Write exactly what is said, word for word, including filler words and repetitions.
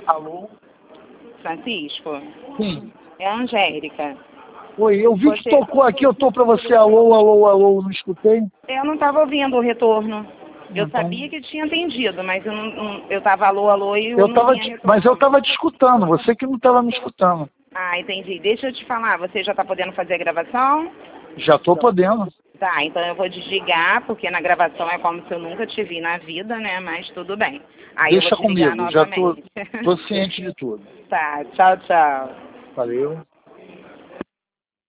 Alô? Francisco? Sim. É a Angélica. Oi, eu vi Você... que tocou aqui, eu tô pra você, alô, alô, alô, não escutei? Eu não estava ouvindo o retorno. Eu Então... sabia que tinha atendido, mas eu não, não eu tava alô, alô e eu, eu não tava, tinha retorno. Mas eu tava te escutando, você que não tava me escutando. Ah, entendi. Deixa eu te falar, você já tá podendo fazer a gravação? Já tô podendo. Tá, então eu vou desligar, porque na gravação é como se eu nunca te vi na vida, né? Mas tudo bem. Aí Deixa eu vou te ligar comigo, já tô, novamente. tô ciente de tudo. Tá, tchau, tchau. Valeu.